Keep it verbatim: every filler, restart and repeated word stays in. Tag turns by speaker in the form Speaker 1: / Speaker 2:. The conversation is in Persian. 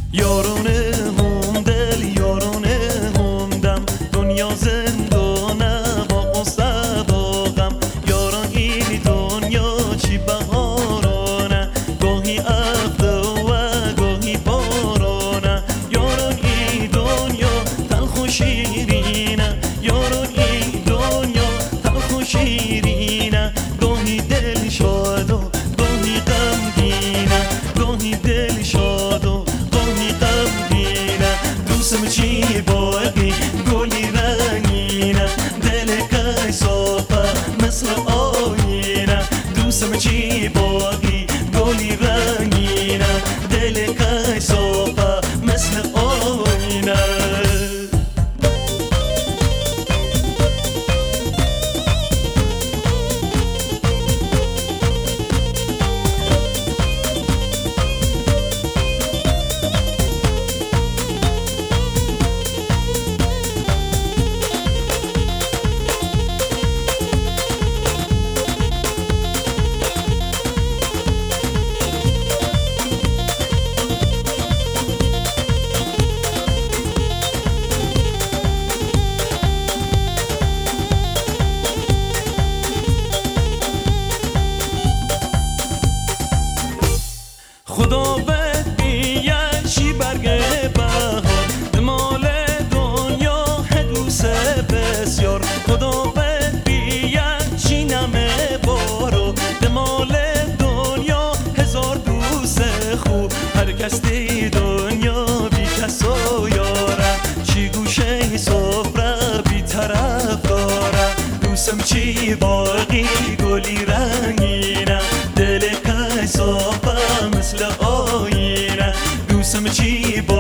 Speaker 1: یارونه هم دل یارونه هم دم دنیا زندانه با قصه با غم یاران این دنیا چی بهارانه گاهی ابر و گاهی بارانه یاران این دنیا تلخ و شیرینه یاران این دنیا تلخ و شیرینه گاهی دل شاد و گاهی غمگینه گاهی دل شاد و دوستم چی باقی گلی رنگینه دل کای صافه مثل آینه دوستم چی باقی گلی رنگینه دل کای صافه مثل آینه خدا بد بیاد چی برگه بهار دمال دنیا حدوث بسیار خدا بد بیاد چی نمه بارو دمال دنیا هزار دوست خوب هر کس دی دنیا بی کس و یاره چی گوشه صفره بی طرف داره دوستم چی باقی گلی رنگینه دل کس صافه مثل آینه دوستم چی با